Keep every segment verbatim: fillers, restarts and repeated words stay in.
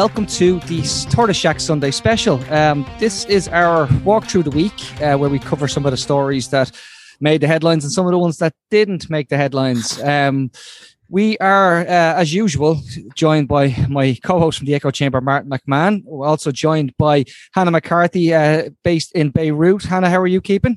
welcome to the Tortoise Shack Sunday special. Um, this is our walk through the week uh, where we cover some of the stories that made the headlines and some of the ones that didn't make the headlines. Um, we are, uh, as usual, joined by my co-host from the Echo Chamber, Martin McMahon. We're also joined by Hannah McCarthy, uh, based in Beirut. Hannah, how are you keeping?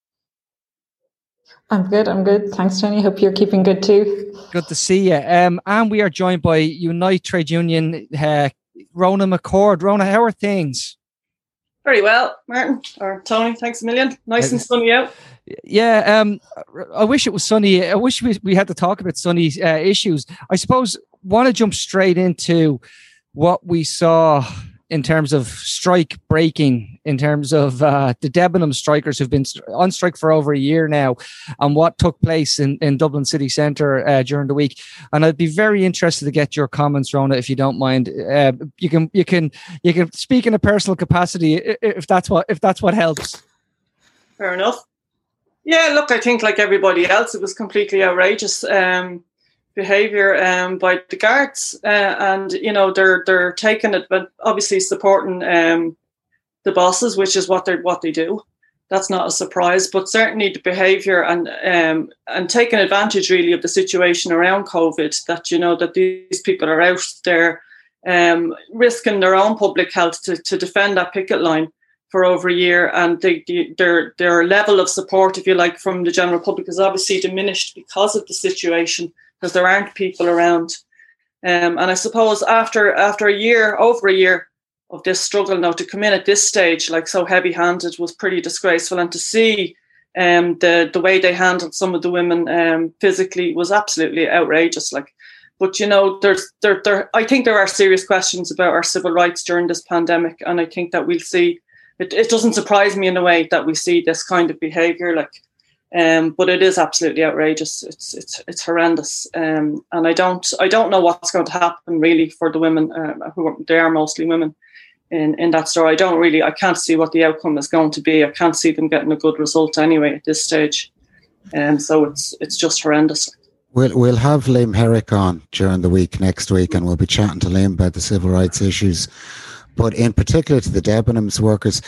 I'm good, I'm good. Thanks, Jenny. Hope you're keeping good too. Good to see you. Um, and we are joined by Unite Trade Union, uh, Rona McCord. Rona, how are things? Very well, Martin, or Tony, thanks a million. Nice and sunny out. Yeah, um, I wish it was sunny. I wish we, we had to talk about sunny uh, issues. I suppose want to jump straight into what we saw in terms of strike breaking, in terms of uh, the Debenhams strikers who've been on strike for over a year now, and what took place in, in Dublin city centre uh, during the week. And I'd be very interested to get your comments, Rona, if you don't mind. Uh, you can you can you can speak in a personal capacity if that's what if that's what helps. Fair enough. Yeah, look, I think like everybody else, it was completely outrageous. Um, behaviour um, by the guards, uh, and you know they're they're taking it, but obviously supporting um, the bosses, which is what they what they do. That's not a surprise, but certainly the behaviour and um, and taking advantage really of the situation around COVID. That you know that these people are out there um, risking their own public health to to defend that picket line for over a year, and they, they, their their level of support, if you like, from the general public is obviously diminished because of the situation, because there aren't people around. Um, and I suppose after after a year, over a year of this struggle now, to come in at this stage, like so heavy-handed, was pretty disgraceful. And to see um, the, the way they handled some of the women um, physically was absolutely outrageous. Like, but, you know, there's there, there. I think there are serious questions about our civil rights during this pandemic. And I think that we'll see, it, it doesn't surprise me in a way that we see this kind of behaviour, like, Um, but it is absolutely outrageous. It's it's it's horrendous, um, and I don't I don't know what's going to happen really for the women um, who are, they are mostly women in, in that store. I don't really I can't see what the outcome is going to be. I can't see them getting a good result anyway at this stage, and um, so it's it's just horrendous. We'll we'll have Liam Herrick on during the week next week, and we'll be chatting to Liam about the civil rights issues, but in particular to the Debenhams workers.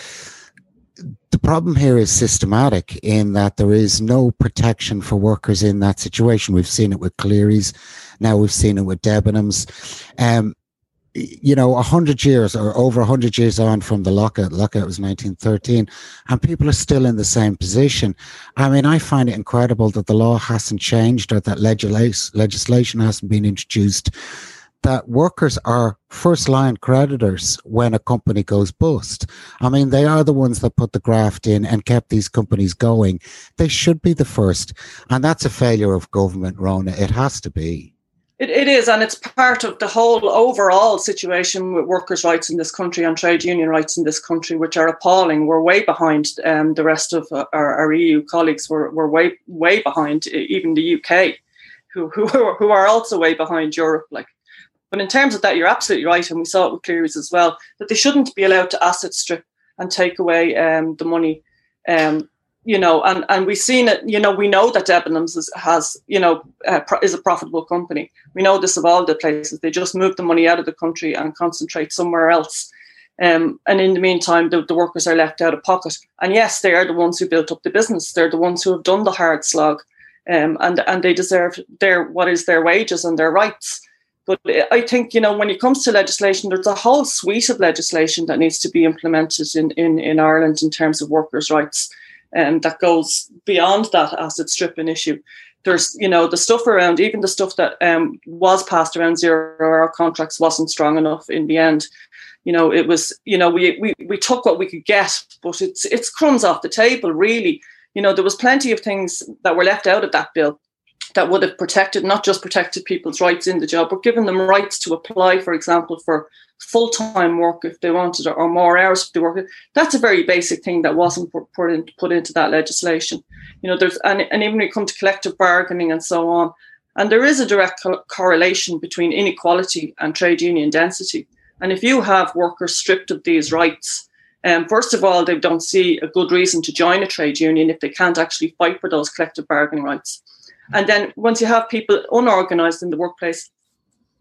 The problem here is systematic in that there is no protection for workers in that situation. We've seen it with Cleary's. Now we've seen it with Debenhams. Um, you know, a hundred years or over a hundred years on from the lockout, lockout was nineteen thirteen, and people are still in the same position. I mean, I find it incredible that the law hasn't changed or that legisl- legislation hasn't been introduced, that workers are first line creditors when a company goes bust. I mean, they are the ones that put the graft in and kept these companies going. They should be the first. And that's a failure of government, Rona. It has to be. It, it is, and it's part of the whole overall situation with workers' rights in this country and trade union rights in this country, which are appalling. We're way behind um, the rest of our, our E U colleagues. We're, we're way, way behind even the U K, who, who, who are also way behind Europe. Like, But in terms of that, you're absolutely right, and we saw it with Cleary's as well, that they shouldn't be allowed to asset strip and take away um, the money, um, you know, and, and we've seen it, you know, we know that Debenhams is, has, you know, uh, pro- is a profitable company. We know this of all the places. They just move the money out of the country and concentrate somewhere else. Um, and in the meantime, the, the workers are left out of pocket. And yes, they are the ones who built up the business. They're the ones who have done the hard slog, um, and, and they deserve their what is their wages and their rights. But I think, you know, when it comes to legislation, there's a whole suite of legislation that needs to be implemented in, in, in Ireland in terms of workers' rights, and um, that goes beyond that asset stripping issue. There's, you know, the stuff around, even the stuff that um, was passed around zero-hour contracts wasn't strong enough in the end. You know, it was, you know, we, we, we took what we could get, but it's it's crumbs off the table, really. You know, there was plenty of things that were left out of that bill that would have protected, not just protected people's rights in the job, but given them rights to apply, for example, for full-time work if they wanted, or more hours if they worked. That's a very basic thing that wasn't put, in, put into that legislation. You know, there's and, and even when it comes to collective bargaining and so on, and there is a direct co- correlation between inequality and trade union density. And if you have workers stripped of these rights, um, first of all, they don't see a good reason to join a trade union if they can't actually fight for those collective bargaining rights. And then once you have people unorganised in the workplace,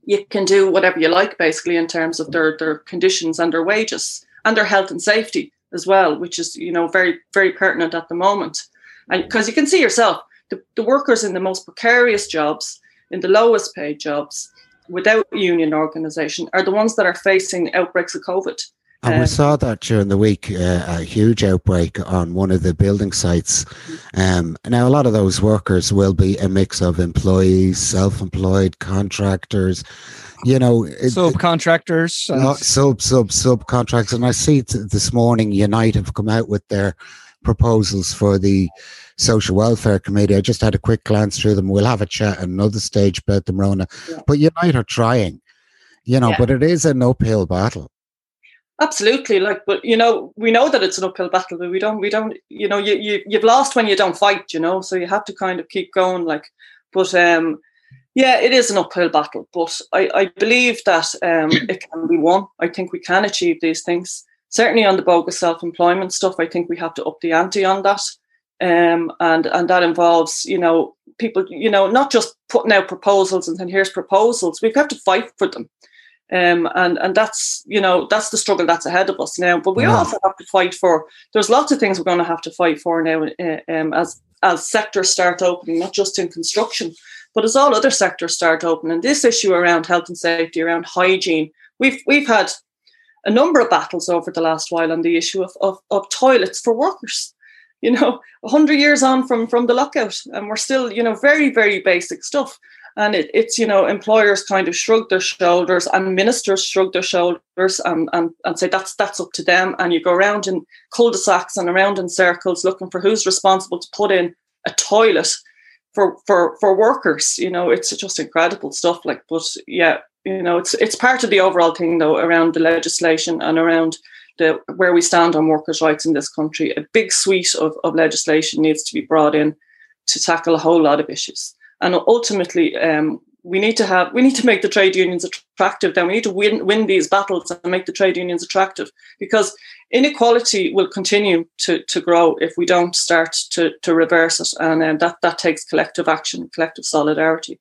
you can do whatever you like, basically, in terms of their, their conditions and their wages and their health and safety as well, which is, you know, very, very pertinent at the moment. And because you can see yourself, the, the workers in the most precarious jobs, in the lowest paid jobs, without union organisation, are the ones that are facing outbreaks of COVID. And we saw that during the week, uh, a huge outbreak on one of the building sites. Um, now, a lot of those workers will be a mix of employees, self-employed, contractors, you know. Subcontractors. And uh, sub, sub, subcontractors. And I see t- this morning Unite have come out with their proposals for the Social Welfare Committee. I just had a quick glance through them. We'll have a chat at another stage about them, Rona. Yeah. But Unite are trying, you know, yeah. But it is an uphill battle. Absolutely, like, but you know, we know that it's an uphill battle, but we don't, we don't, you know, you you you've lost when you don't fight, you know, so you have to kind of keep going, like, but um, yeah, it is an uphill battle, but I I believe that um it can be won. I think we can achieve these things. Certainly on the bogus self-employment stuff, I think we have to up the ante on that, um, and and that involves, you know, people, you know, not just putting out proposals and then here's proposals. We have to fight for them. Um, and, and that's, you know, that's the struggle that's ahead of us now. But we yeah. also have to fight for, there's lots of things we're going to have to fight for now uh, um, as, as sectors start opening, not just in construction, but as all other sectors start opening. And this issue around health and safety, around hygiene, we've we've had a number of battles over the last while on the issue of, of, of toilets for workers. You know, one hundred years on from, from the lockout, and we're still, you know, very, very basic stuff. And it, it's, you know, employers kind of shrug their shoulders and ministers shrug their shoulders and, and, and say that's that's up to them. And you go around in cul-de-sacs and around in circles looking for who's responsible to put in a toilet for, for, for workers. You know, it's just incredible stuff. Like, but yeah, you know, it's it's part of the overall thing, though, around the legislation and around the where we stand on workers' rights in this country. A big suite of, of legislation needs to be brought in to tackle a whole lot of issues. And ultimately, um, we need to have we need to make the trade unions attractive. Then we need to win win these battles and make the trade unions attractive, because inequality will continue to, to grow if we don't start to, to reverse it. And um, that that takes collective action, collective solidarity.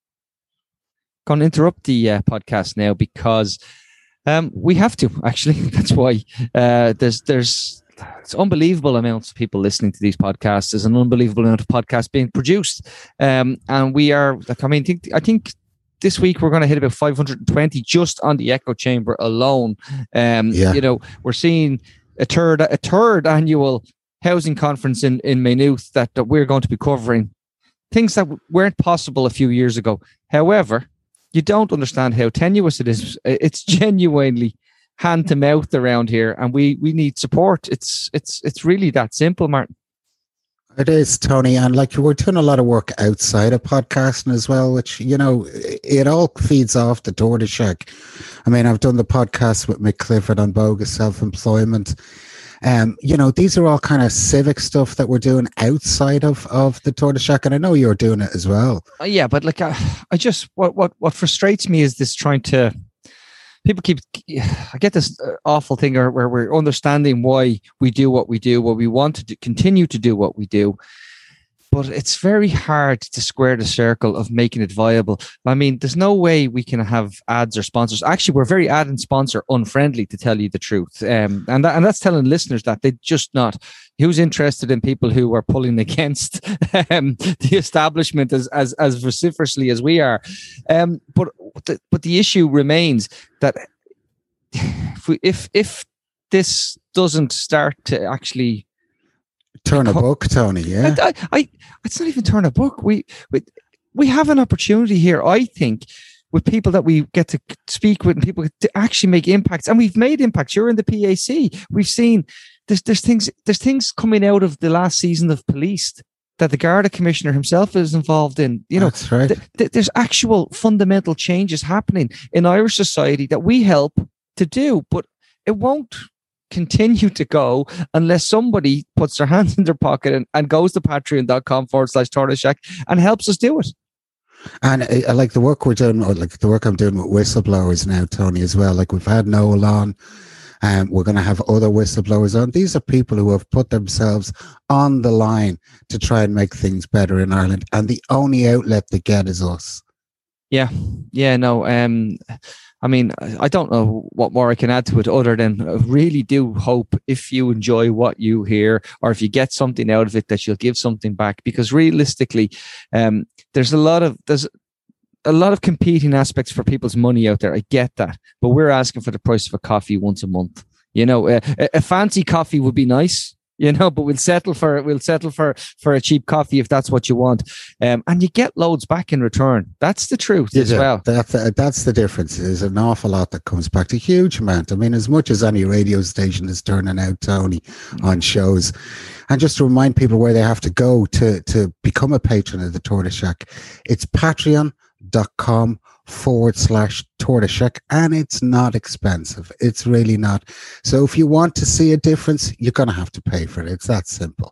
Going to interrupt the uh, podcast now because um, we have to. Actually, that's why uh, there's there's. It's unbelievable amounts of people listening to these podcasts. There's an unbelievable amount of podcasts being produced. Um, and we are, like, I mean, think, I think this week we're going to hit about five hundred twenty just on the echo chamber alone. Um, yeah. You know, we're seeing a third, a third annual housing conference in, in Maynooth that, that we're going to be covering. Things that weren't possible a few years ago. However, you don't understand how tenuous it is. It's genuinely hand to mouth around here, and we we need support. It's it's it's really that simple, Martin. It is, Tony, and like we're doing a lot of work outside of podcasting as well, which, you know, it all feeds off the Tortoise Shack. I mean, I've done the podcast with Mick Clifford on bogus self-employment. Um, you know, these are all kind of civic stuff that we're doing outside of, of the Tortoise Shack, and I know you're doing it as well. Uh, yeah, but like I, I just what what what frustrates me is this trying to. People keep, I get this awful thing where we're understanding why we do what we do, why we want to do, continue to do what we do. But it's very hard to square the circle of making it viable. I mean, there's no way we can have ads or sponsors. Actually, we're very ad and sponsor unfriendly, to tell you the truth. Um, and, that, and that's telling listeners that they're just not. Who's interested in people who are pulling against um, the establishment as, as as vociferously as we are? Um, but the, but the issue remains that if we, if if this doesn't start to actually turn a book, Tony, yeah, I, I, it's not even turn a book. We we we have an opportunity here, I think, with people that we get to speak with and people to actually make impacts, and we've made impacts. You're in the P A C. We've seen. There's there's things there's things coming out of the last season of Police that the Garda Commissioner himself is involved in. You know, that's right. Th- th- there's actual fundamental changes happening in Irish society that we help to do, but it won't continue to go unless somebody puts their hands in their pocket and, and goes to patreon.com forward slash Tortoise Shack and helps us do it. And I, I like the work we're doing, or like the work I'm doing with whistleblowers now, Tony, as well. Like we've had Noel on. Um, we're going to have other whistleblowers on. These are people who have put themselves on the line to try and make things better in Ireland. And the only outlet they get is us. Yeah, yeah, no. Um, I mean, I don't know what more I can add to it other than I really do hope if you enjoy what you hear or if you get something out of it that you'll give something back, because realistically, um, there's a lot of there's a lot of competing aspects for people's money out there. I get that, but we're asking for the price of a coffee once a month. You know, a, a fancy coffee would be nice, you know, but we'll settle for we'll settle for for a cheap coffee if that's what you want, um, and you get loads back in return. That's the truth yeah, as well. That, that, that's the difference. There's an awful lot that comes back, a huge amount. I mean, as much as any radio station is turning out Tony on shows. And just to remind people where they have to go to to become a patron of the Tortoise Shack, it's patreon.com forward slash Tortoise Shack, and it's not expensive. It's really not. So if you want to see a difference, you're going to have to pay for it. It's that simple.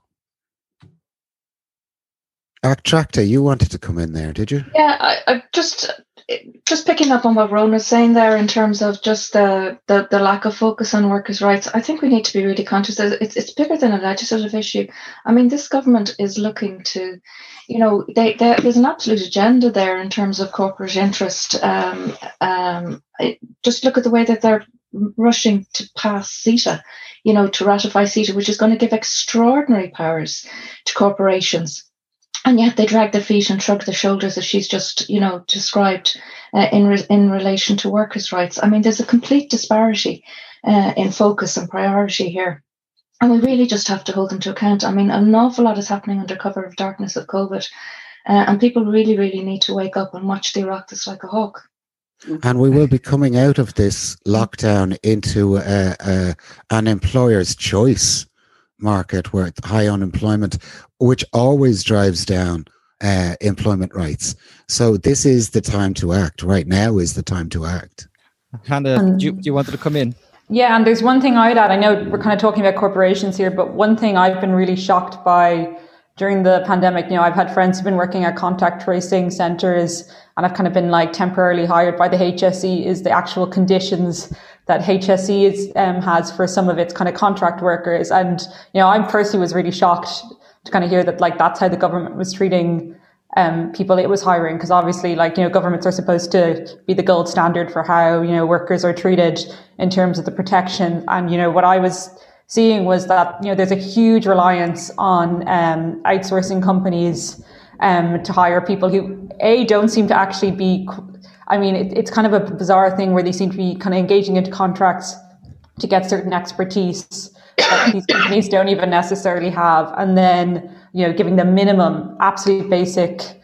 Tractor, you wanted to come in there, did you? Yeah, I, I just just picking up on what Ron was saying there in terms of just the, the the lack of focus on workers' rights. I think we need to be really conscious that it's it's bigger than a legislative issue. I mean, this government is looking to, you know, they, they there's an absolute agenda there in terms of corporate interest. Um, um, I, just look at the way that they're rushing to pass CETA, you know, to ratify CETA, which is going to give extraordinary powers to corporations. And yet they drag their feet and shrug their shoulders, as she's just, you know, described uh, in re- in relation to workers' rights. I mean, there's a complete disparity uh, in focus and priority here. And we really just have to hold them to account. I mean, an awful lot is happening under cover of darkness of COVID. Uh, and people really, really need to wake up and watch the Oireachtas like a hawk. And we will be coming out of this lockdown into uh, uh, an employer's choice market where high unemployment, which always drives down uh, employment rights. So this is the time to act. Right now is the time to act. Hannah, um, do, you, do you want to come in? Yeah, and there's one thing I'd add. I know we're kind of talking about corporations here, but one thing I've been really shocked by during the pandemic, you know, I've had friends who've been working at contact tracing centres, and I've kind of been like temporarily hired by the H S E, is the actual conditions that H S E is, um, has for some of its kind of contract workers. And, you know, I personally was really shocked to kind of hear that, like, that's how the government was treating um, people it was hiring. Because obviously, like, you know, governments are supposed to be the gold standard for how, you know, workers are treated in terms of the protection. And, you know, what I was seeing was that, you know, there's a huge reliance on um, outsourcing companies um, to hire people who, A, don't seem to actually be... I mean, it, it's kind of a bizarre thing where they seem to be kind of engaging into contracts to get certain expertise that these companies don't even necessarily have. And then, you know, giving them minimum, absolute basic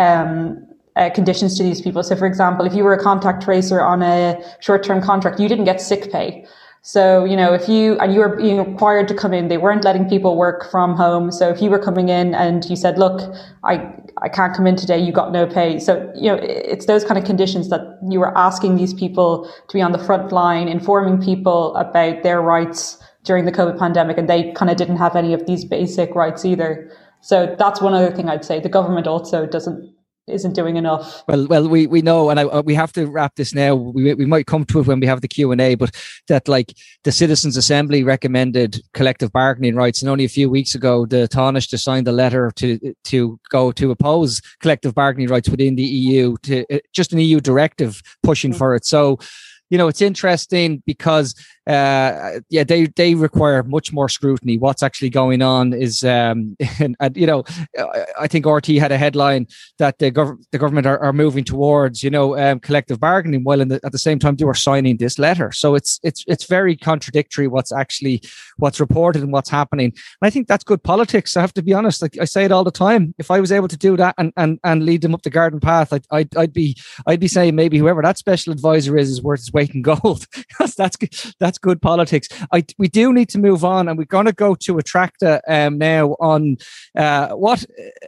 um, uh, conditions to these people. So, for example, if you were a contact tracer on a short-term contract, you didn't get sick pay. So, you know, if you, and you were being required to come in, they weren't letting people work from home. So if you were coming in and you said, look, I, I can't come in today, you got no pay. So, you know, it's those kind of conditions that you were asking these people to be on the front line, informing people about their rights during the COVID pandemic. And they kind of didn't have any of these basic rights either. So that's one other thing I'd say. The government also doesn't, isn't doing enough. Well, well, we we know, and I, we have to wrap this now. We we might come to it when we have the Q and A, but that, like, the Citizens Assembly recommended collective bargaining rights, and only a few weeks ago, the Taoiseach signed a letter to to go to oppose collective bargaining rights within the E U, to uh, just an E U directive pushing mm-hmm. for it. So, you know, it's interesting because, uh, yeah, they, they require much more scrutiny. What's actually going on is, um, and, and, you know, I think R T had a headline that the, gov- the government are, are moving towards, you know, um, collective bargaining, while in the, at the same time they were signing this letter. So it's it's it's very contradictory what's actually what's reported and what's happening. And I think that's good politics. I have to be honest. Like I say it all the time. If I was able to do that and and, and lead them up the garden path, I'd, I'd I'd be I'd be saying maybe whoever that special advisor is is worth its weight in gold. Because that's that's good politics. I we do need to move on, and we're going to go to Attracta um, now on uh, what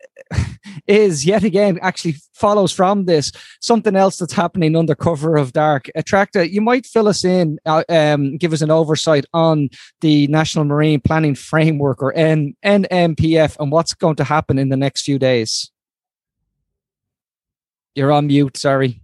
is yet again actually follows from this something else that's happening under cover of dark. Attracta, you might fill us in, uh, um, give us an oversight on the National Marine Planning Framework, or N- N M P F, and what's going to happen in the next few days. You're on mute, sorry.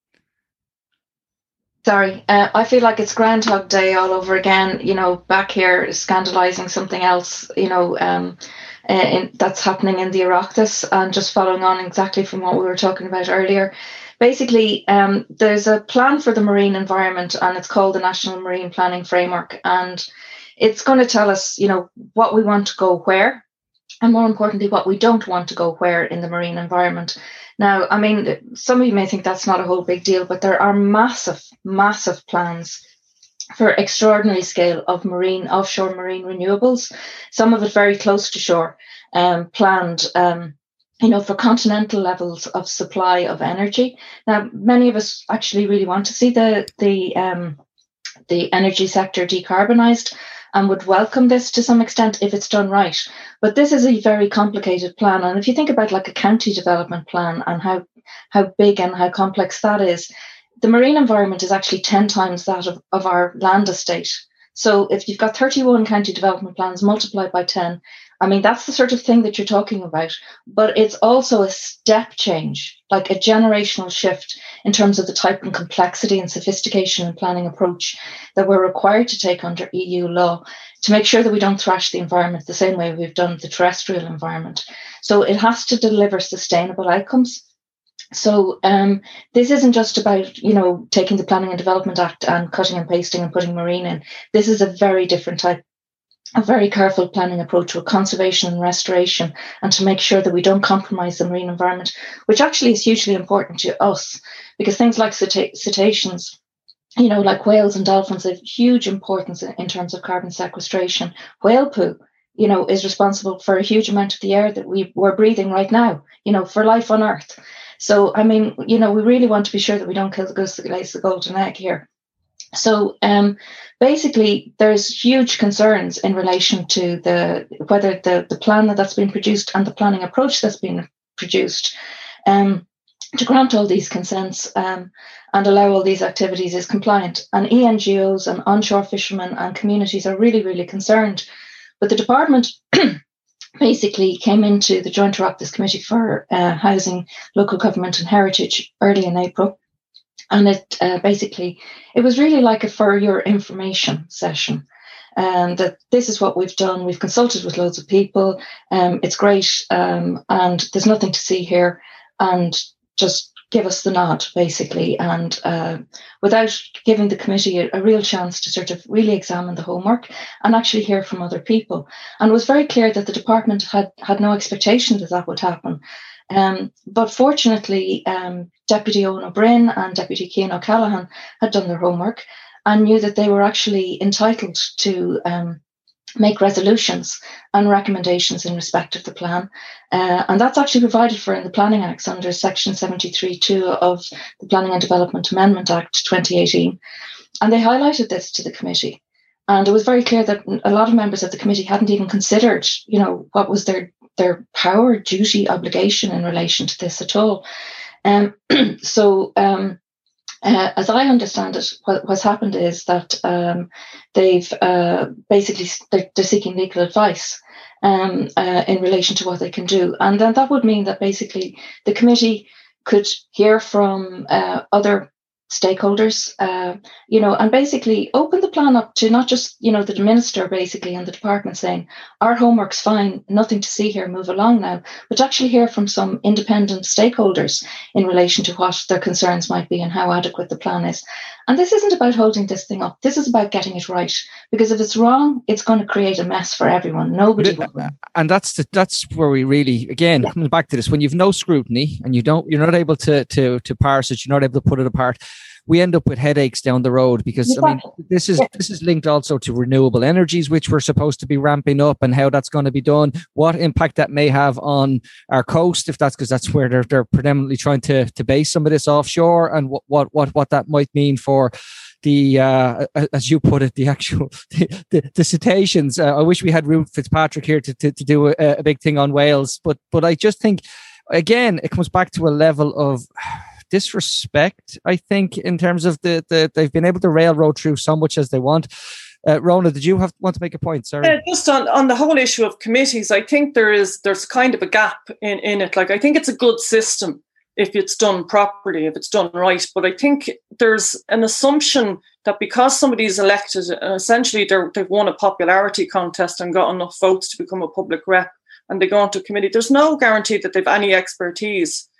Sorry, uh, I feel like it's Groundhog Day all over again, you know, back here scandalising something else, you know, um, uh, in, that's happening in the Oireachtas, and just following on exactly from what we were talking about earlier. basically, um, there's a plan for the marine environment, and it's called the National Marine Planning Framework. And it's going to tell us, you know, what we want to go where, and more importantly, what we don't want to go where in the marine environment. Now, I mean, some of you may think that's not a whole big deal, but there are massive, massive plans for extraordinary scale of marine, offshore marine renewables, some of it very close to shore, um, planned, um, you know, for continental levels of supply of energy. Now, many of us actually really want to see the, the, um, the energy sector decarbonised, and would welcome this to some extent if it's done right. But this is a very complicated plan. And if you think about like a county development plan and how, how big and how complex that is, the marine environment is actually ten times that of, of our land estate. So if you've got thirty-one county development plans multiplied by ten, I mean, that's the sort of thing that you're talking about. But it's also a step change, like a generational shift in terms of the type and complexity and sophistication and planning approach that we're required to take under E U law to make sure that we don't thrash the environment the same way we've done the terrestrial environment. So it has to deliver sustainable outcomes. So um, this isn't just about, you know, taking the Planning and Development Act and cutting and pasting and putting marine in. This is a very different type, a very careful planning approach with conservation and restoration, and to make sure that we don't compromise the marine environment, which actually is hugely important to us, because things like ceta- cetaceans, you know, like whales and dolphins have huge importance in, in terms of carbon sequestration. Whale poo, you know, is responsible for a huge amount of the air that we, we're breathing right now, you know, for life on Earth. So, I mean, you know, we really want to be sure that we don't kill the goose that lays the golden egg here. So um, basically, there's huge concerns in relation to the whether the, the plan that's been produced and the planning approach that's been produced um, to grant all these consents um, and allow all these activities is compliant. And E N G Os and onshore fishermen and communities are really, really concerned. But the department basically came into the Joint Oireachtas Committee for uh, Housing, Local Government and Heritage early in April. And it uh, basically, it was really like a for your information session. And that this is what we've done. We've consulted with loads of people. Um, it's great. Um, and there's nothing to see here. And just give us the nod, basically. And uh, without giving the committee a, a real chance to sort of really examine the homework and actually hear from other people. And it was very clear that the department had, had no expectation that that would happen. Um, but fortunately, um, Deputy Owen O'Brien and Deputy Cian O'Callaghan had done their homework and knew that they were actually entitled to um, make resolutions and recommendations in respect of the plan. Uh, and that's actually provided for in the Planning Acts under Section seventy-three two of the Planning and Development Amendment Act twenty eighteen. And they highlighted this to the committee. And it was very clear that a lot of members of the committee hadn't even considered, you know, what was their their power, duty, obligation in relation to this at all. Um, so, um, uh, as I understand it, what, what's happened is that um, they've uh, basically, they're, they're seeking legal advice um, uh, in relation to what they can do. And then that would mean that basically the committee could hear from uh, other stakeholders, uh, you know, and basically open the plan up to not just, you know, the minister basically and the department saying, our homework's fine, nothing to see here, move along now, but to actually hear from some independent stakeholders in relation to what their concerns might be and how adequate the plan is. And this isn't about holding this thing up. This is about getting it right, because if it's wrong, it's going to create a mess for everyone. Nobody will win. And that's the, that's where we really, again, yeah. coming back to this, when you've no scrutiny and you don't, you're not able to to to parse it, you're not able to put it apart, we end up with headaches down the road, because exactly. I mean, this is this is linked also to renewable energies, which we're supposed to be ramping up, and how that's going to be done, what impact that may have on our coast, if that's because that's where they're they're predominantly trying to to base some of this offshore, and what what what, what that might mean for the uh, as you put it, the actual the, the, the cetaceans. Uh, I wish we had Ruth Fitzpatrick here to to, to do a, a big thing on whales, but but I just think again it comes back to a level of disrespect, I think, in terms of the, the they've been able to railroad through so much as they want. Uh, Rona, did you have want to make a point? Sorry. Uh, just on, on the whole issue of committees, I think there is there's kind of a gap in, in it. Like, I think it's a good system if it's done properly, if it's done right. But I think there's an assumption that because somebody's elected, uh, essentially they've won a popularity contest and got enough votes to become a public rep, and they go onto a committee, there's no guarantee that they've any expertise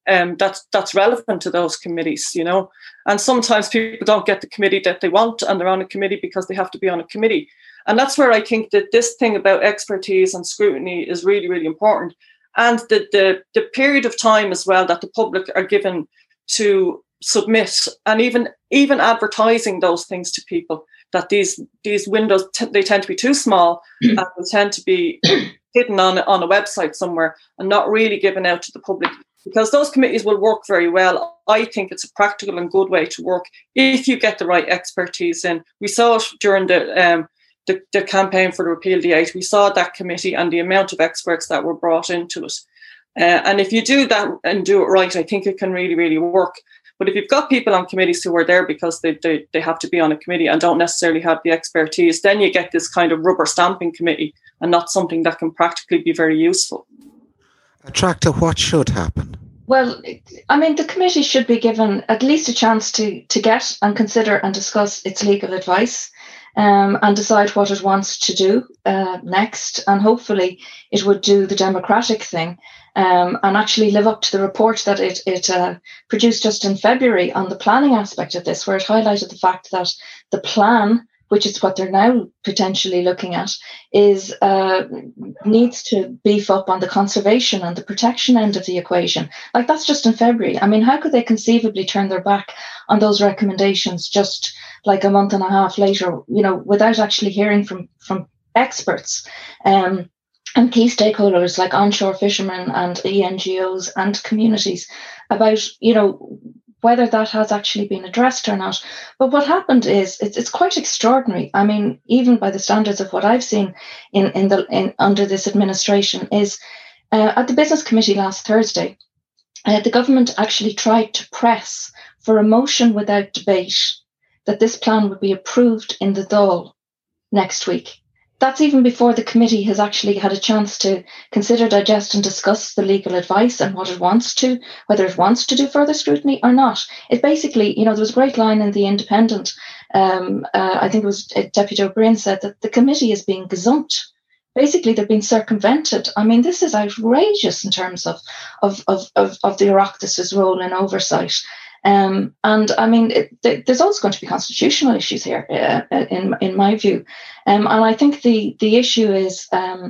um, that's that's relevant to those committees, you know. And sometimes people don't get the committee that they want, and they're on a committee because they have to be on a committee. And that's where I think that this thing about expertise and scrutiny is really, really important. And the the, the period of time as well that the public are given to submit, and even even advertising those things to people, that these these windows t- they tend to be too small and they tend to be hidden on on a website somewhere and not really given out to the public, because those committees will work very well. I think it's a practical and good way to work if you get the right expertise in. We saw it during the um, the, the campaign for the Repeal the Eight. We saw that committee and the amount of experts that were brought into it. Uh, and if you do that and do it right, I think it can really, really work. But if you've got people on committees who are there because they, they, they have to be on a committee and don't necessarily have the expertise, then you get this kind of rubber stamping committee and not something that can practically be very useful. Attractor, what should happen? Well, I mean, the committee should be given at least a chance to, to get and consider and discuss its legal advice um, and decide what it wants to do uh, next. And hopefully it would do the democratic thing Um, and actually live up to the report that it, it uh, produced just in February on the planning aspect of this, where it highlighted the fact that the plan, which is what they're now potentially looking at, is uh, needs to beef up on the conservation and the protection end of the equation. Like, that's just in February. I mean, how could they conceivably turn their back on those recommendations just like a month and a half later, you know, without actually hearing from, from experts? Um, and key stakeholders like onshore fishermen and E N G Os and communities about, you know, whether that has actually been addressed or not. But what happened is it's, it's quite extraordinary. I mean, even by the standards of what I've seen in, in the in, under this administration, is uh, at the Business Committee last Thursday, uh, the government actually tried to press for a motion without debate that this plan would be approved in the Dáil next week. That's even before the committee has actually had a chance to consider, digest and discuss the legal advice and what it wants to, whether it wants to do further scrutiny or not. It basically, you know, there was a great line in The Independent, um, uh, I think it was uh, Deputy O'Brien said that the committee is being gazumped. Basically, they've been circumvented. I mean, this is outrageous in terms of, of, of, of, of the Oireachtas's role in oversight. Um, and I mean, it, th- there's also going to be constitutional issues here, uh, in in my view. Um, and I think the the issue is um,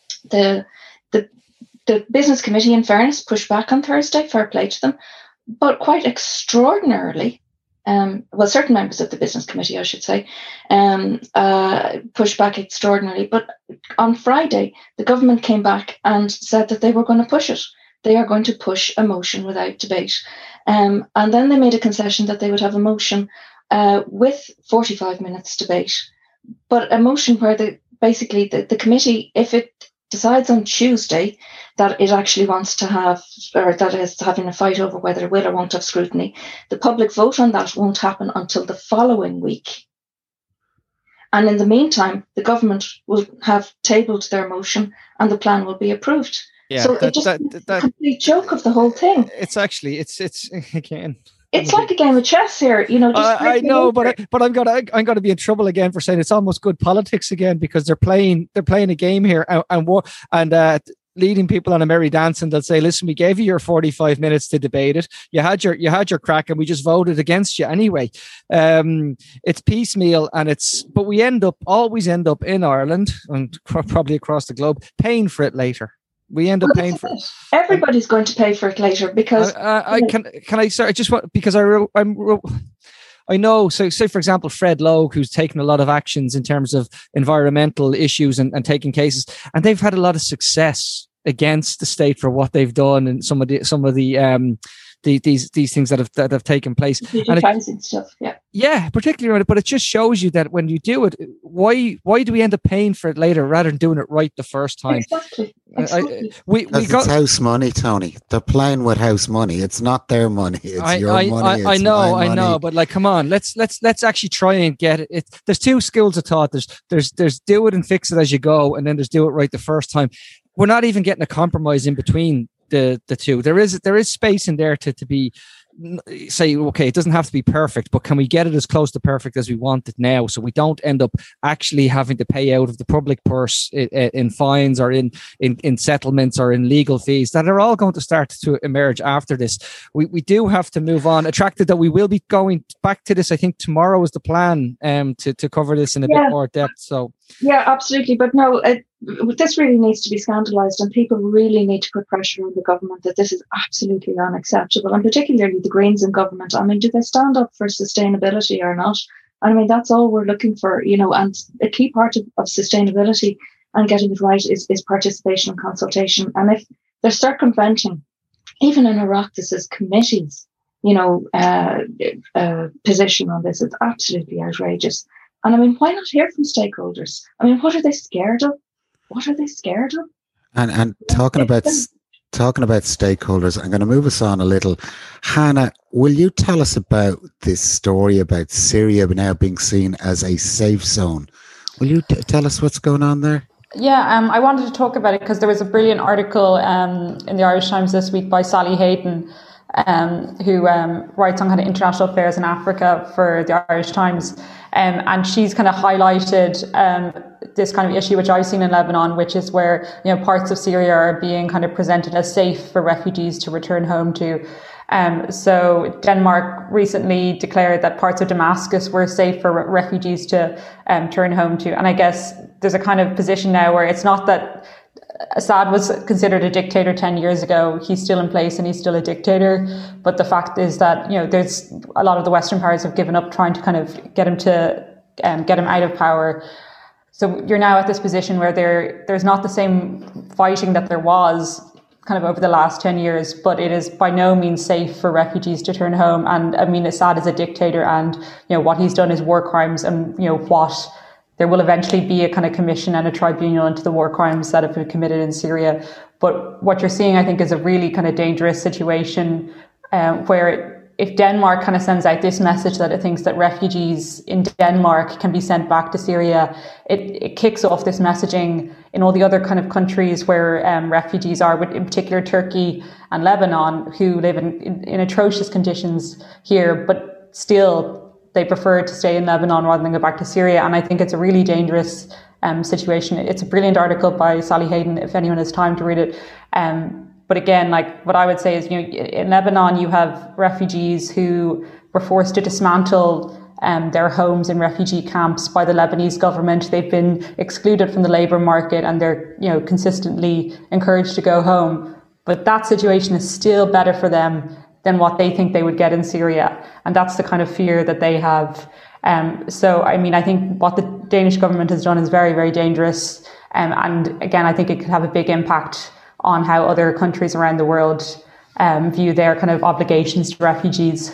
the the the Business Committee, in fairness, pushed back on Thursday. Fair play to them, but quite extraordinarily, um, well, certain members of the Business Committee, I should say, um, uh, pushed back extraordinarily. But on Friday, the government came back and said that they were going to push it. They are going to push a motion without debate. Um, and then they made a concession that they would have a motion uh, with forty-five minutes debate, but a motion where the, basically the, the committee, if it decides on Tuesday that it actually wants to have, or that it is having a fight over whether it will or won't have scrutiny, the public vote on that won't happen until the following week. And in the meantime, the government will have tabled their motion and the plan will be approved. Yeah, so that, it just that, it's that, a complete joke of the whole thing. It's actually, it's, it's again. It's like a game of chess here, you know. Just I, I know, but I, but I'm gonna I'm gonna be in trouble again for saying it's almost good politics again, because they're playing they're playing a game here and and what and uh, leading people on a merry dance, and they'll say, "Listen, we gave you your forty-five minutes to debate it. You had your you had your crack, and we just voted against you anyway." Um, it's piecemeal, and it's but we end up always end up in Ireland and probably across the globe paying for it later. We end up well, paying for it. Everybody's going to pay for it later because I, I, I can can I sorry I just want because I I'm I know so say for example Fred Logue, who's taken a lot of actions in terms of environmental issues and, and taking cases, and they've had a lot of success against the state for what they've done and some of the some of the um the, these these things that have that have taken place and it, stuff yeah yeah particularly around it, but it just shows you that when you do it, why why do we end up paying for it later rather than doing it right the first time? Exactly. Exactly. I, we, we got, it's house money, Tony. They're playing with house money. It's not their money. It's I, your I, money. I, it's I know, my I know, money. but like, come on, let's let's let's actually try and get it. it. There's two schools of thought. There's there's there's do it and fix it as you go, and then there's do it right the first time. We're not even getting a compromise in between the the two. There is there is space in there to to be say, okay, it doesn't have to be perfect, but can we get it as close to perfect as we want it now, so we don't end up actually having to pay out of the public purse in, in fines or in, in in settlements or in legal fees that are all going to start to emerge after this. We we do have to move on. Attracted that we will be going back to this. I think tomorrow is the plan um to to cover this in a yeah. bit more depth. So yeah, absolutely. But no, it, this really needs to be scandalised, and people really need to put pressure on the government that this is absolutely unacceptable, and particularly the Greens in government. I mean, do they stand up for sustainability or not? I mean, that's all we're looking for, you know, and a key part of, of sustainability and getting it right is, is participation and consultation. And if they're circumventing, even in Iraq, this is committees, you know, uh, uh, position on this, it's absolutely outrageous. And I mean, why not hear from stakeholders? I mean, what are they scared of? What are they scared of? And and talking about talking about stakeholders, I'm going to move us on a little. Hannah, will you tell us about this story about Syria now being seen as a safe zone? Will you t- tell us what's going on there? Yeah, um, I wanted to talk about it because there was a brilliant article um, in the Irish Times this week by Sally Hayden, um, who um, writes on kind of international affairs in Africa for the Irish Times. Um, and she's kind of highlighted um, this kind of issue, which I've seen in Lebanon, which is where, you know, parts of Syria are being kind of presented as safe for refugees to return home to. Um, so Denmark recently declared that parts of Damascus were safe for re- refugees to um, turn home to. And I guess there's a kind of position now where it's not that Assad was considered a dictator ten years ago. He's still in place and he's still a dictator. But the fact is that, you know, there's a lot of the Western powers have given up trying to kind of get him to um, get him out of power. So you're now at this position where there there's not the same fighting that there was kind of over the last ten years, but it is by no means safe for refugees to turn home. And I mean, Assad is a dictator, and, you know, what he's done is war crimes, and, you know, what there will eventually be a kind of commission and a tribunal into the war crimes that have been committed in Syria. But what you're seeing, I think, is a really kind of dangerous situation um, where if Denmark kind of sends out this message that it thinks that refugees in Denmark can be sent back to Syria, it, it kicks off this messaging in all the other kind of countries where um, refugees are, in particular Turkey and Lebanon, who live in, in, in atrocious conditions here, but still they prefer to stay in Lebanon rather than go back to Syria. And I think it's a really dangerous um, situation. It's a brilliant article by Sally Hayden, if anyone has time to read it. Um, but again, like what I would say is, you know, in Lebanon, you have refugees who were forced to dismantle um, their homes in refugee camps by the Lebanese government. They've been excluded from the labour market and they're, you know, consistently encouraged to go home. But that situation is still better for them than what they think they would get in Syria. And that's the kind of fear that they have. Um, so, I mean, I think what the Danish government has done is very, very dangerous. Um, and again, I think it could have a big impact on how other countries around the world um, view their kind of obligations to refugees.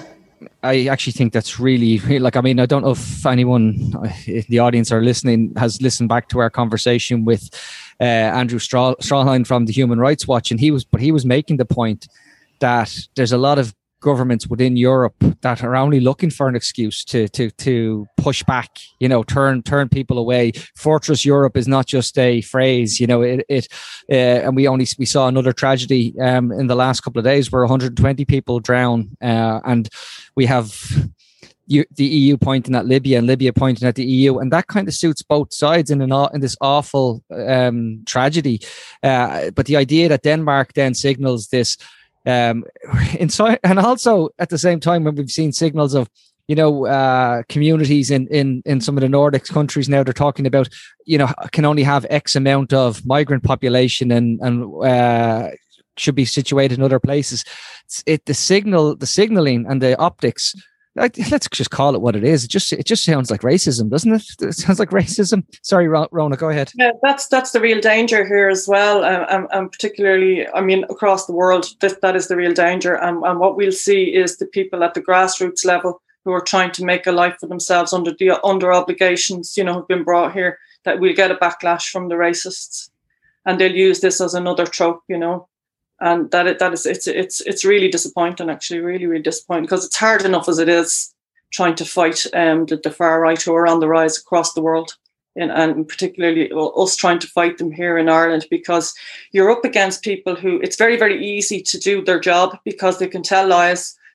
I actually think that's really, like, I mean, I don't know if anyone in the audience or listening has listened back to our conversation with uh, Andrew Straw- Strawline from the Human Rights Watch, and he was, but he was making the point that there's a lot of governments within Europe that are only looking for an excuse to to to push back, you know, turn turn people away. Fortress Europe is not just a phrase, you know. It it uh, and we only we saw another tragedy um, in the last couple of days where one hundred twenty people drown, uh, and we have you, the E U pointing at Libya and Libya pointing at the E U, and that kind of suits both sides in an in this awful um, tragedy. Uh, but the idea that Denmark then signals this. Um, inside, and also at the same time, when we've seen signals of, you know, uh, communities in, in, in some of the Nordic countries now, they're talking about, you know, can only have X amount of migrant population and, and uh, should be situated in other places. It's, it, the signal, the signaling and the optics, like, let's just call it what it is. It just it just sounds like racism, doesn't it? It sounds like racism. Sorry, Rona, go ahead. Yeah, that's that's the real danger here as well, um, and particularly, I mean, across the world, that that is the real danger. Um, and what we'll see is the people at the grassroots level who are trying to make a life for themselves under the under obligations, you know, have been brought here, that we'll get a backlash from the racists, and they'll use this as another trope, you know. And that it, that is it's it's it's really disappointing, actually, really really disappointing, because it's hard enough as it is trying to fight um, the, the far right who are on the rise across the world, and, and particularly us trying to fight them here in Ireland, because you're up against people who it's very very easy to do their job because they can tell lies,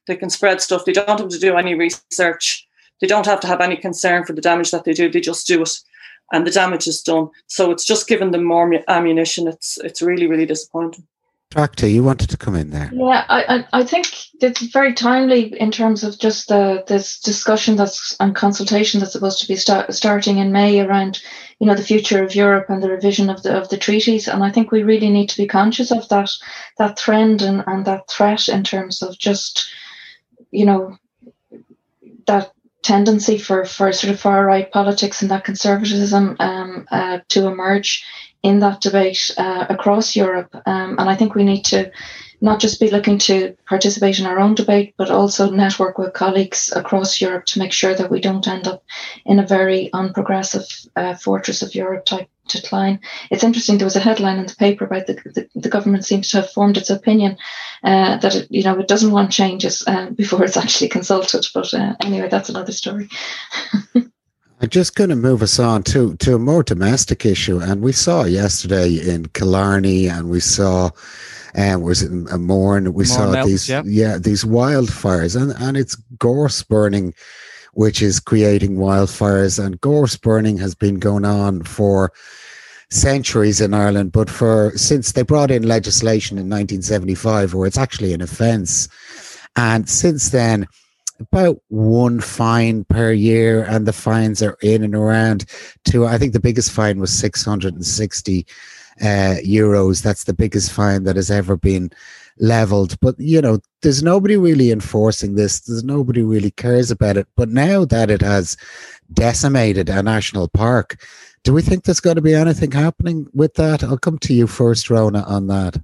They can spread stuff. They don't have to do any research. They don't have to have any concern for the damage that they do. They just do it, and the damage is done. So it's just given them more ammunition. It's it's really, really disappointing. Tractor, you wanted to come in there. Yeah, I, I I think it's very timely in terms of just the this discussion that's and consultation that's supposed to be start, starting in May around, you know, the future of Europe and the revision of the of the treaties. And I think we really need to be conscious of that that trend and, and that threat in terms of just, you know, that tendency for, for sort of far right politics and that conservatism um, uh, to emerge in that debate uh, across Europe. Um, and I think we need to not just be looking to participate in our own debate, but also network with colleagues across Europe to make sure that we don't end up in a very unprogressive uh, fortress of Europe type decline. It's interesting, there was a headline in the paper about the, the, the government seems to have formed its opinion uh, that it, you know, it doesn't want changes uh, before it's actually consulted. But uh, anyway, that's another story. I'm just going to move us on to, to a more domestic issue. And we saw yesterday in Killarney, and we saw, uh, was it in Mourne, we Mourne saw Mountains, these, yeah. yeah, these wildfires, and, and it's gorse burning, which is creating wildfires. And gorse burning has been going on for centuries in Ireland, but for since they brought in legislation in nineteen seventy-five where it's actually an offence. And since then, about one fine per year, and the fines are in and around to, I think the biggest fine was six hundred sixty uh, euros. That's the biggest fine that has ever been leveled. But, you know, there's nobody really enforcing this. There's nobody really cares about it. But now that it has decimated a national park, do we think there's going to be anything happening with that? I'll come to you first, Rona, on that.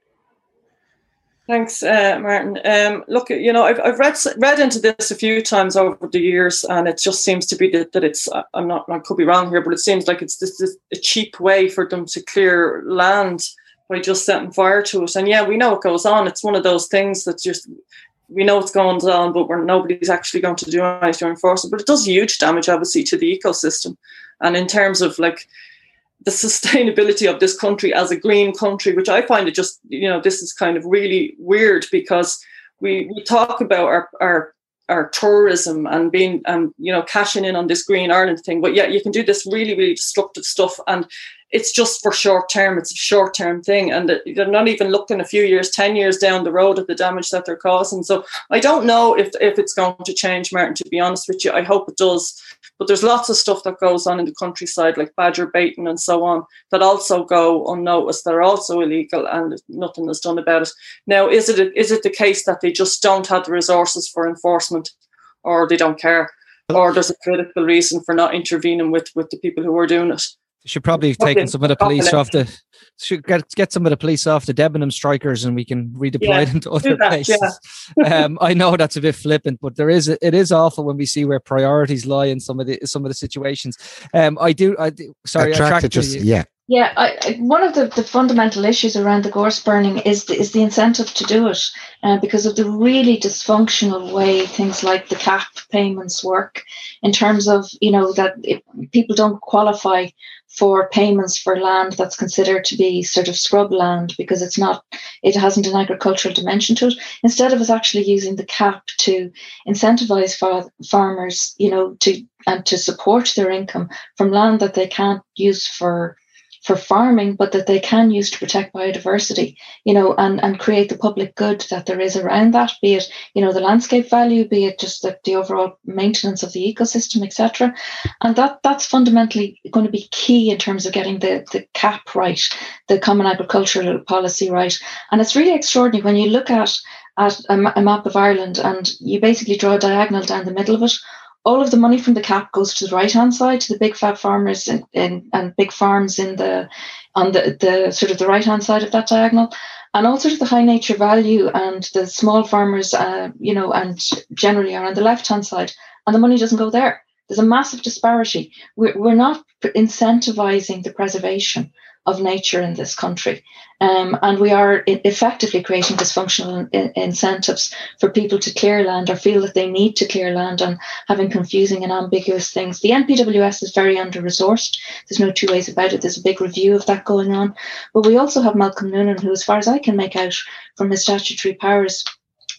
Thanks, uh, Martin. Um, look, you know, I've, I've read read into this a few times over the years, and it just seems to be that, that it's, I'm not, I could be wrong here, but it seems like it's this, this a cheap way for them to clear land by just setting fire to it. And yeah, we know it goes on. It's one of those things that just, we know it's going on, but we're, nobody's actually going to do anything to enforce it. But it does huge damage, obviously, to the ecosystem. And in terms of like the sustainability of this country as a green country, which I find it just, you know, this is kind of really weird, because we, we talk about our, our our tourism and being, um, you know, cashing in on this Green Ireland thing, but yet you can do this really, really destructive stuff, and it's just for short term. It's a short term thing, and they're not even looking a few years, ten years down the road at the damage that they're causing. So I don't know if if it's going to change, Martin, to be honest with you. I hope it does. But there's lots of stuff that goes on in the countryside, like badger baiting and so on, that also go unnoticed, that are also illegal, and nothing is done about it. Now, is it is it the case that they just don't have the resources for enforcement, or they don't care, or there's a political reason for not intervening with, with the people who are doing it? Should probably have taken some of the police off the should get get some of the police off the Debenham strikers, and we can redeploy yeah, them to other that, places. Yeah. um, I know that's a bit flippant, but there is it is awful when we see where priorities lie in some of the some of the situations. Um, I do. I do, sorry, attracted just you. yeah. Yeah, I, I, one of the, the fundamental issues around the gorse burning is the, is the incentive to do it, uh, because of the really dysfunctional way things like the cap payments work, in terms of, you know, that it, people don't qualify for payments for land that's considered to be sort of scrub land, because it's not, it hasn't an agricultural dimension to it. Instead of us actually using the cap to incentivize far, farmers, you know, to and to support their income from land that they can't use for for farming, but that they can use to protect biodiversity, you know, and, and create the public good that there is around that, be it, you know, the landscape value, be it just the, the overall maintenance of the ecosystem, et cetera. And that that's fundamentally going to be key in terms of getting the, the cap right, the Common Agricultural Policy right. And it's really extraordinary when you look at, at a, a map of Ireland, and you basically draw a diagonal down the middle of it. All of the money from the cap goes to the right-hand side, to the big fat farmers and, and, and big farms in the on the, the sort of the right-hand side of that diagonal, and also to the high nature value and the small farmers, uh, you know, and generally are on the left-hand side, and the money doesn't go there. There's a massive disparity. We're, we're not incentivizing the preservation of nature in this country. Um, and we are effectively creating dysfunctional in- incentives for people to clear land, or feel that they need to clear land, and having confusing and ambiguous things. The N P W S is very under-resourced. There's no two ways about it. There's a big review of that going on. But we also have Malcolm Noonan, who, as far as I can make out from his statutory powers,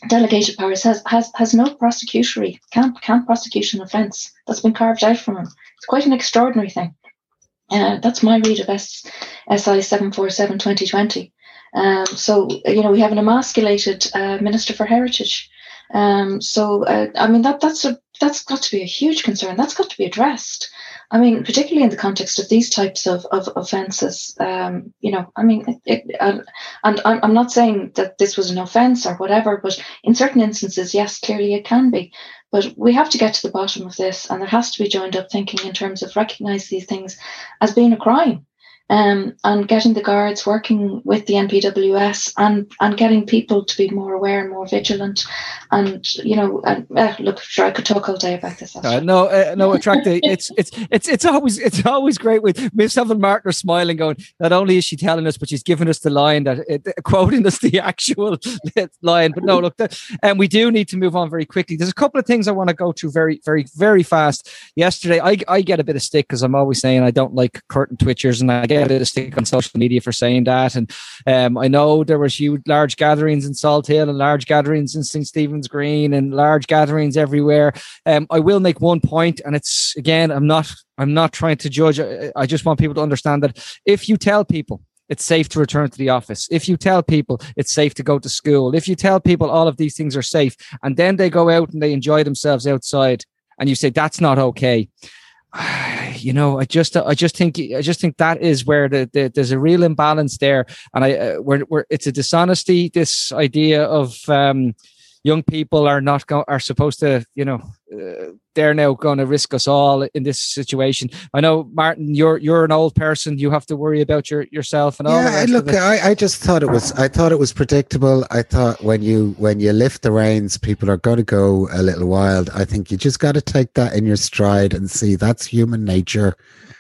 delegated powers, has has has no prosecutory, can't can't prosecute an offence that's been carved out from him. It's quite an extraordinary thing. Uh, that's my read of S, SI seven forty-seven twenty twenty. Um, so, you know, we have an emasculated uh, Minister for Heritage. Um, so, uh, I mean, that that's a that's got to be a huge concern. That's got to be addressed. I mean, particularly in the context of these types of, of offences, um, you know, I mean, it, it, uh, and I'm, I'm not saying that this was an offence or whatever, but in certain instances, yes, clearly it can be. But we have to get to the bottom of this, and there has to be joined up thinking in terms of recognise these things as being a crime. Um, and getting the guards working with the N P W S and, and getting people to be more aware and more vigilant. And, you know, and, uh, look, sure, I could talk all day about this. Uh, no, uh, no, Attracta, it's it's it's it's always it's always great with Miss Evelyn Martin smiling, going, not only is she telling us, but she's giving us the line that it, quoting us the actual line. But no, look, and um, we do need to move on very quickly. There's a couple of things I want to go through very, very, very fast. Yesterday, I I get a bit of stick because I'm always saying I don't like curtain twitchers, and I get a bit of stick on social media for saying that. And um, I know there was huge, large gatherings in Salt Hill and large gatherings in Saint Stephen's Green and large gatherings everywhere. Um, I will make one point, and it's, again, I'm not, I'm not trying to judge. I, I just want people to understand that if you tell people it's safe to return to the office, if you tell people it's safe to go to school, if you tell people all of these things are safe, and then they go out and they enjoy themselves outside, and you say that's not okay, you know, I just, I just think, I just think that is where the, the there's a real imbalance there, and I, uh, where, where it's a dishonesty. This idea of um, young people are not go- are supposed to, you know, uh, they're now going to risk us all in this situation. I know, Martin, you're you're an old person. You have to worry about your yourself and all. Yeah, look, I, I just thought it was, I thought it was predictable. I thought when you when you lift the reins, people are going to go a little wild. I think you just got to take that in your stride and see that's human nature.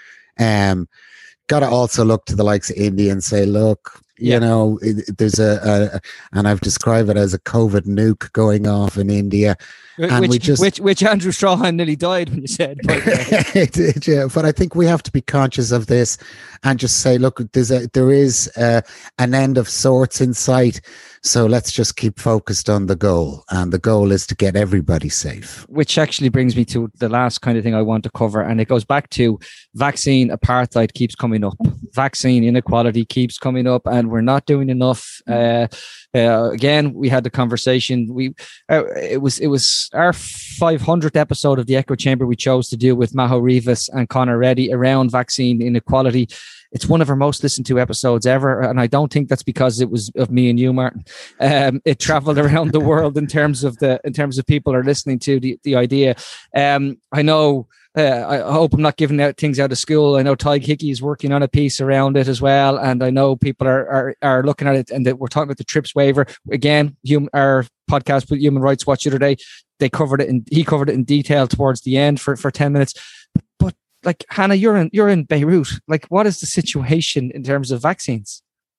Um, got to also look to the likes of India and say, look, you yeah. know, it, there's a, a, and I've described it as a COVID nuke going off in India. And which, we just, which, which Andrew Strahan nearly died when you said. But, it, it, yeah, but I think we have to be conscious of this and just say, look, there's a, there is a, an end of sorts in sight. So let's just keep focused on the goal. And the goal is to get everybody safe. Which actually brings me to the last kind of thing I want to cover. And it goes back to vaccine apartheid keeps coming up. Vaccine inequality keeps coming up, and we're not doing enough. Uh, uh, again, we had the conversation. We uh, it was it was our five hundredth episode of the Echo Chamber we chose to do with Maho Rivas and Conor Reddy around vaccine inequality. It's one of our most listened to episodes ever, and I don't think that's because it was of me and you, Martin. Um, it traveled around the world in terms of the in terms of people are listening to the the idea. Um, I know. Uh, I hope I'm not giving out things out of school. I know Tyg Hickey is working on a piece around it as well, and I know people are are, are looking at it. And that we're talking about the TRIPS waiver again. Human, our podcast with Human Rights Watch the other day, they covered it and he covered it in detail towards the end for, for ten minutes. But like, Hannah, you're in you're in Beirut. Like, what is the situation in terms of vaccines?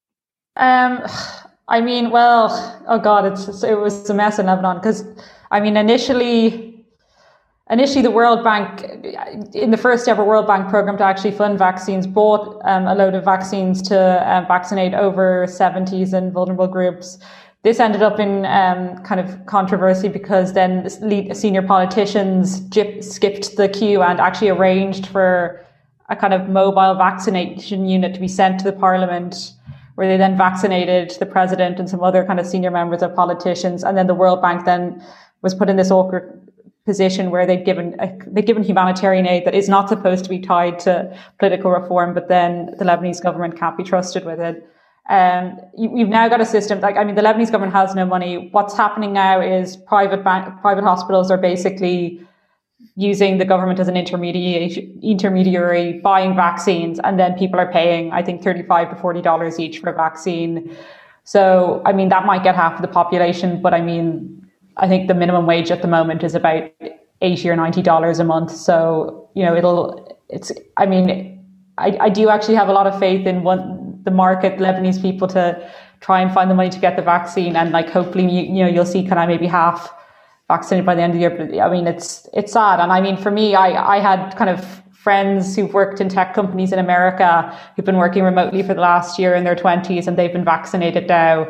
Um, I mean, well, oh God, it's it was a mess in Lebanon because I mean, initially. Initially, the World Bank, in the first ever World Bank program to actually fund vaccines, bought um, a load of vaccines to um, vaccinate over seventies and vulnerable groups. This ended up in um, kind of controversy because then lead, senior politicians jip, skipped the queue and actually arranged for a kind of mobile vaccination unit to be sent to the parliament, where they then vaccinated the president and some other kind of senior members of politicians. And then the World Bank then was put in this awkward position where they've given uh, they've given humanitarian aid that is not supposed to be tied to political reform, but then the Lebanese government can't be trusted with it. Um, you, you've now got a system like I mean, the Lebanese government has no money. What's happening now is private bank, private hospitals are basically using the government as an intermediary, intermediary buying vaccines, and then people are paying, I think, thirty-five to forty dollars each for a vaccine. So, I mean, that might get half of the population, but I mean, I think the minimum wage at the moment is about eighty or ninety dollars a month. So, you know, it'll, it's, I mean, I, I do actually have a lot of faith in one, the market, Lebanese people to try and find the money to get the vaccine. And like, hopefully, you, you know, you'll see kind of maybe half vaccinated by the end of the year. But I mean, it's, it's sad. And I mean, for me, I, I had kind of friends who've worked in tech companies in America who've been working remotely for the last year in their twenties and they've been vaccinated now.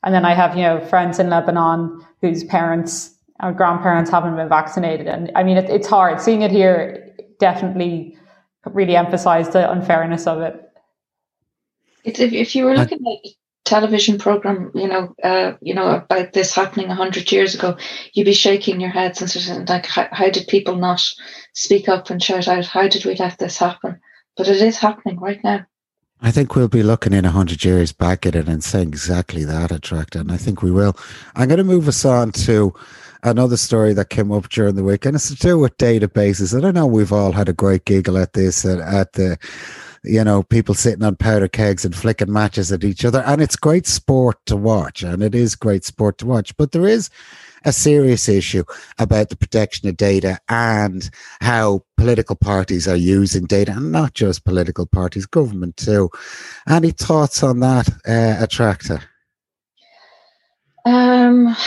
And then I have, you know, friends in Lebanon whose parents or grandparents haven't been vaccinated. And I mean, it, it's hard. Seeing it here definitely really emphasized the unfairness of it. It's, if, if you were looking at a television program, you know, uh, you know, about this happening a hundred years ago, you'd be shaking your heads and sort of like, how, how did people not speak up and shout out? How did we let this happen? But it is happening right now. I think we'll be looking in a hundred years back at it and saying exactly that, Attracta, and I think we will. I'm going to move us on to another story that came up during the week, and it's to do with databases. And I know we've all had a great giggle at this, at, at the, you know, people sitting on powder kegs and flicking matches at each other, and it's great sport to watch, and it is great sport to watch. But there is a serious issue about the protection of data and how political parties are using data, and not just political parties, government too. Any thoughts on that, uh, Attracta? Um,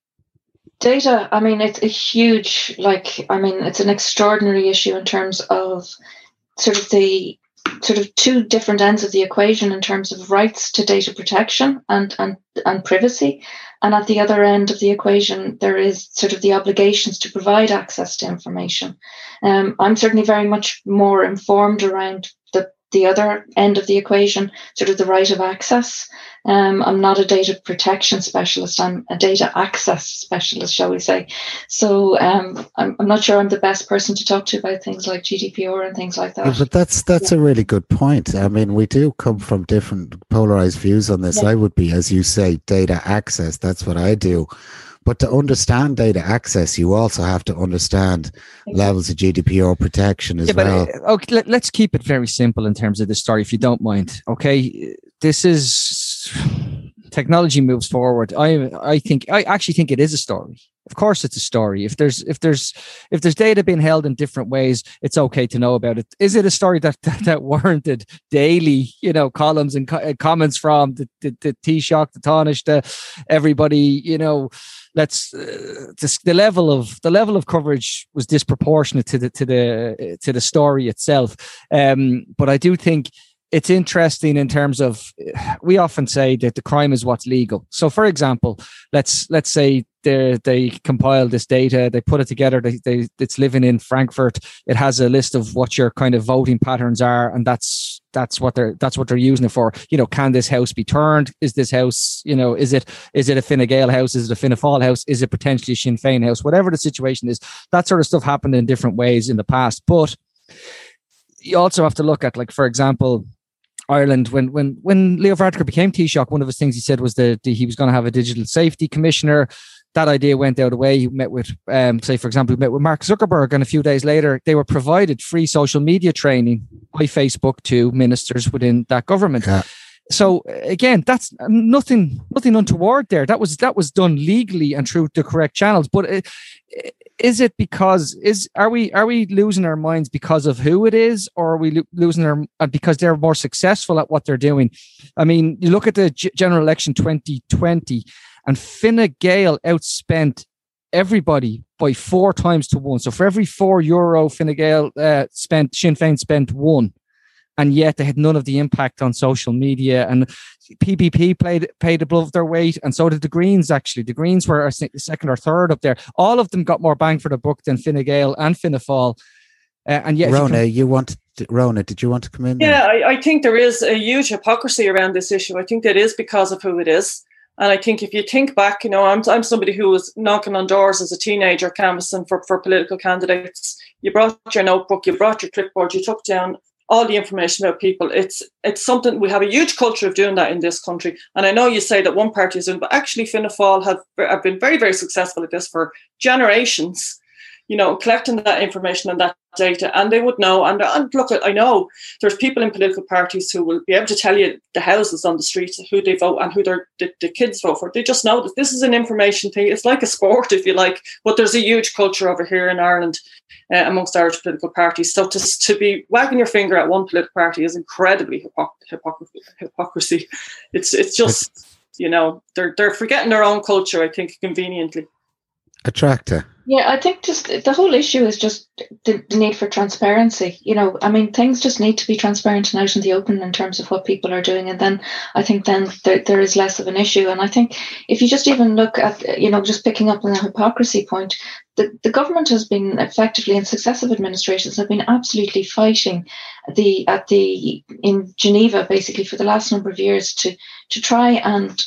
data, I mean, it's a huge, like, I mean, it's an extraordinary issue in terms of sort of the sort of two different ends of the equation in terms of rights to data protection and, and, and privacy. And at the other end of the equation, there is sort of the obligations to provide access to information. Um, I'm certainly very much more informed around the, the other end of the equation, sort of the right of access. Um, I'm not a data protection specialist. I'm a data access specialist, shall we say. So um, I'm, I'm not sure I'm the best person to talk to about things like G D P R and things like that. Yeah, but that's that's yeah. a really good point. I mean, we do come from different polarized views on this. Yeah. I would be, as you say, data access. That's what I do. But to understand data access, you also have to understand exactly. levels of G D P R protection as yeah, well. But, uh, okay, let, let's keep it very simple in terms of this story, if you don't mind. Okay, this is technology moves forward. I I think I actually think it is a story. Of course, it's a story. If there's if there's if there's data being held in different ways, it's okay to know about it. Is it a story that that, that warranted daily, you know, columns and co- comments from the the, the Taoiseach, the Taoiseach, the everybody, you know? Let's uh, this, the level of the level of coverage was disproportionate to the to the to the story itself. Um, but I do think it's interesting in terms of, we often say that the crime is what's legal. So, for example, let's let's say they they compile this data, they put it together. They, they it's living in Frankfurt. It has a list of what your kind of voting patterns are, and that's that's what they're that's what they're using it for. You know, can this house be turned? Is this house, you know, is it is it a Fine Gael house? Is it a Fianna Fáil house? Is it potentially a Sinn Féin house? Whatever the situation is, that sort of stuff happened in different ways in the past. But you also have to look at, like, for example, Ireland, when when when Leo Varadkar became Taoiseach, one of his things he said was that he was going to have a digital safety commissioner. That idea went out of the way. He met with, um, say, for example, he met with Mark Zuckerberg, and a few days later, they were provided free social media training by Facebook to ministers within that government. Yeah. So again, that's nothing, nothing untoward there. That was that was done legally and through the correct channels. But it, is it because is are we are we losing our minds because of who it is, or are we lo- losing our because they're more successful at what they're doing? I mean, you look at the G- general election twenty twenty, and Fine Gael outspent everybody by four times to one. So for every four euro Fine Gael uh, spent, Sinn Féin spent one. And yet they had none of the impact on social media, and P P P played paid above their weight, and so did the Greens. Actually, the Greens were, I think, second or third up there. All of them got more bang for the buck than Fine Gael and Fianna Fáil. Uh, and yet, Rona, you, you want to, Rona? Did you want to come in? Yeah, I, I think there is a huge hypocrisy around this issue. I think that is because of who it is. And I think if you think back, you know, I'm I'm somebody who was knocking on doors as a teenager, canvassing for, for political candidates. You brought your notebook, you brought your clipboard, you took down all the information about people. It's it's something, we have a huge culture of doing that in this country. And I know you say that one party is doing, but actually Fianna Fáil have, have been very, very successful at this for generations, you know, collecting that information and that data, and they would know. And, and look, I know there's people in political parties who will be able to tell you the houses on the streets, who they vote and who their the, the kids vote for. They just know that this is an information thing. It's like a sport, if you like, but there's a huge culture over here in Ireland uh, amongst Irish political parties. So to, to be wagging your finger at one political party is incredibly hypocr- hypocr- hypocrisy. It's it's just, you know, they're they're forgetting their own culture, I think, conveniently. Attracta. Yeah, I think just the whole issue is just the, the need for transparency. You know, I mean, things just need to be transparent and out in the open in terms of what people are doing. And then I think then there, there is less of an issue. And I think if you just even look at, you know, just picking up on the hypocrisy point, the, the government has been effectively, and successive administrations have been absolutely fighting the at the in Geneva, basically, for the last number of years to to try and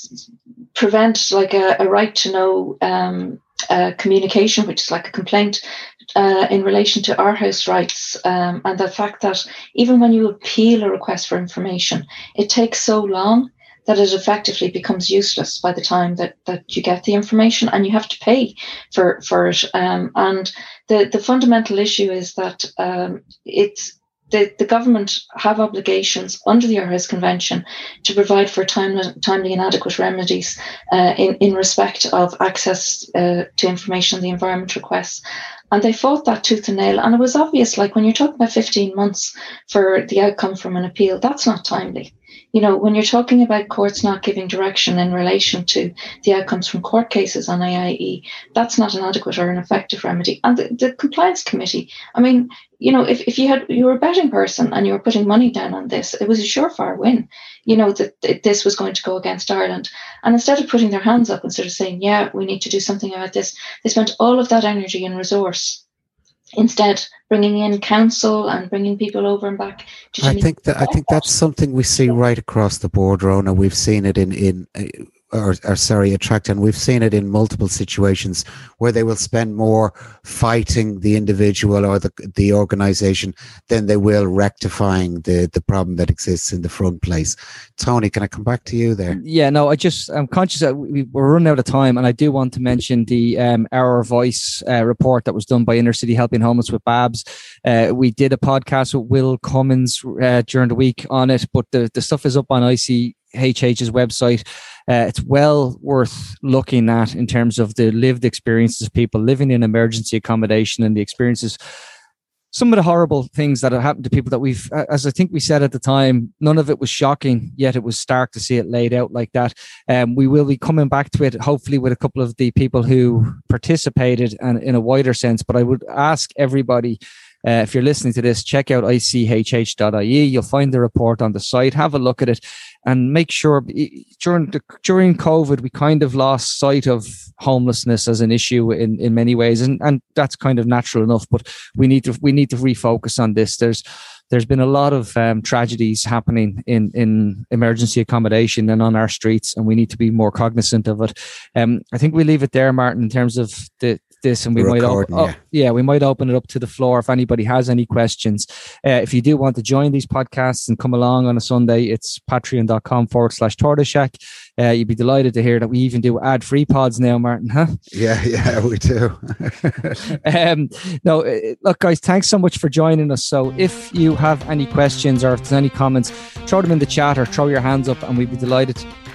prevent like a, a right to know um, uh, communication, which is like a complaint uh, in relation to Aarhus rights, um, and the fact that even when you appeal a request for information, it takes so long that it effectively becomes useless by the time that, that you get the information, and you have to pay for, for it. Um, and the, the fundamental issue is that um, it's The, the government have obligations under the Aarhus Convention to provide for timely, timely and adequate remedies uh, in, in respect of access uh, to information on the environment requests. And they fought that tooth and nail. And it was obvious, like when you're talking about fifteen months for the outcome from an appeal, that's not timely. You know, when you're talking about courts not giving direction in relation to the outcomes from court cases on A I E, that's not an adequate or an effective remedy. And the, the compliance committee, I mean, you know, if, if you had you were a betting person and you were putting money down on this, it was a surefire win, you know, that, that this was going to go against Ireland. And instead of putting their hands up and sort of saying, yeah, we need to do something about this, they spent all of that energy and resource instead bringing in counsel and bringing people over and back to I think that I think that's something we see right across the board, Rona. We've seen it in in or, or sorry, Attracta, and we've seen it in multiple situations where they will spend more fighting the individual or the the organisation than they will rectifying the the problem that exists in the front place. Tony, can I come back to you there? Yeah, no, I just I'm conscious that we, we're running out of time, and I do want to mention the um, Our Voice uh, report that was done by Inner City Helping Homeless with Babs. Uh, we did a podcast with Will Cummins uh, during the week on it, but the the stuff is up on I C H H's website. Uh, it's well worth looking at in terms of the lived experiences of people living in emergency accommodation and the experiences, some of the horrible things that have happened to people that we've, as I think we said at the time, none of it was shocking, yet it was stark to see it laid out like that. Um, we will be coming back to it, hopefully with a couple of the people who participated and in a wider sense, but I would ask everybody, Uh, if you're listening to this, check out I C H H dot I E. You'll find the report on the site. Have a look at it and make sure during the, during COVID, we kind of lost sight of homelessness as an issue in, in many ways. And, and that's kind of natural enough, but we need to, we need to refocus on this. There's, there's been a lot of um, tragedies happening in, in emergency accommodation and on our streets, and we need to be more cognizant of it. Um, I think we leave it there, Martin, in terms of the, this, and we might op- yeah. oh, yeah we might open it up to the floor if anybody has any questions. Uh, if you do want to join these podcasts and come along on a Sunday, it's patreon.com forward slash tortoise shack. Uh, you'd be delighted to hear that we even do ad free pods now, Martin, huh? Yeah, yeah, we do. um, no, look, guys, thanks so much for joining us. So if you have any questions or if there's any comments, throw them in the chat or throw your hands up, and we'd be delighted